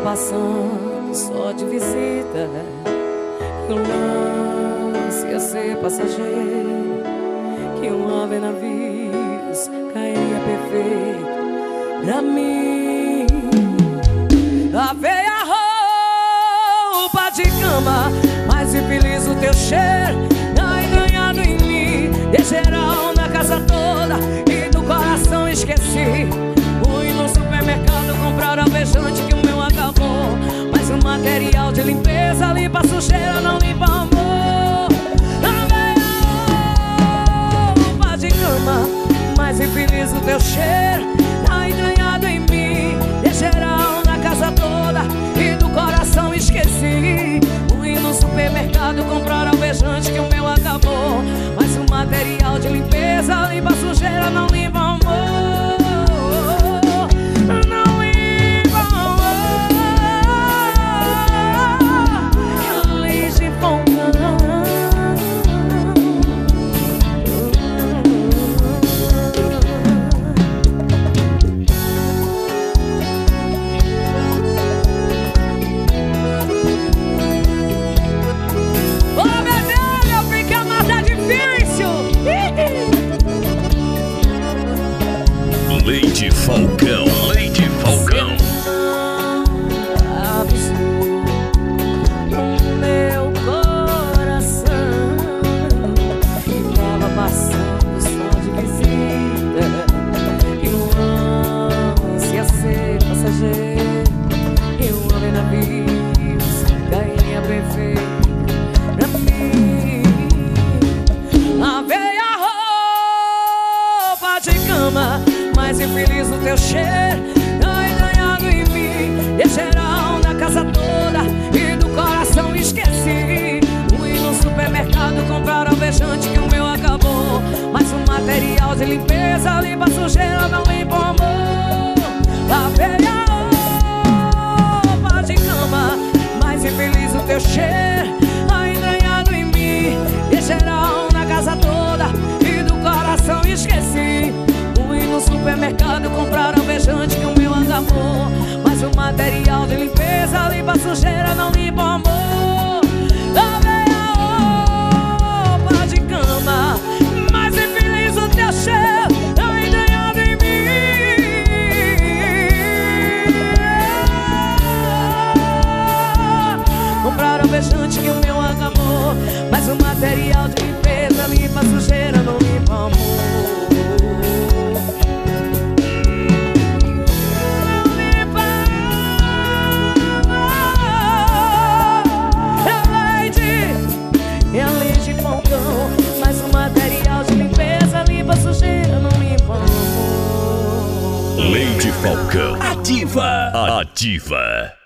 passando só de visita, que o lance ia ser passageiro, que um ave navios cairia perfeito pra mim. Lavei a roupa de cama, mais infeliz o teu cheiro, tá engranhado em mim, de geral na casa toda e do coração esqueci. Fui no supermercado comprar alvejante que o meu acabou, mas o material de limpeza limpa a sujeira, não limpa amor. Lavei a roupa de cama, mais infeliz o teu cheiro, tá entranhado em mim, de geral na casa toda e do coração esqueci. Fui no supermercado comprar alvejante que o meu acabou, mas o material de limpeza limpa a sujeira, não limpa amor. Leite Falcão, Leite Falcão. O meu coração ficava passando só de visita, e o lance ia ser passageiro, e o homem navios cairia perfeito pra mim. Lavei a roupa de cama, mais infeliz o teu cheiro, tá entranhado em mim, de geral na casa toda e do coração esqueci. Fui no supermercado comprar alvejante que o meu acabou, mas o material de limpeza limpa a sujeira, não limpa o amor. Lavei a roupa de cama, mais infeliz o teu cheiro, tá entranhado em mim, de geral na casa toda e do coração esqueci. No supermercado comprar alvejante que o meu acabou, mas o material de limpeza limpa a sujeira, não limpa o amor. Lavei a roupa de cama, mas infeliz o teu cheiro, tá entranhado em mim. Comprar alvejante que o meu acabou, mas o material de limpeza limpa a sujeira, não limpa o amor. Mas o material de limpeza limpa a sujeira, não limpa amor. Leite Falcão, ativa, ativa.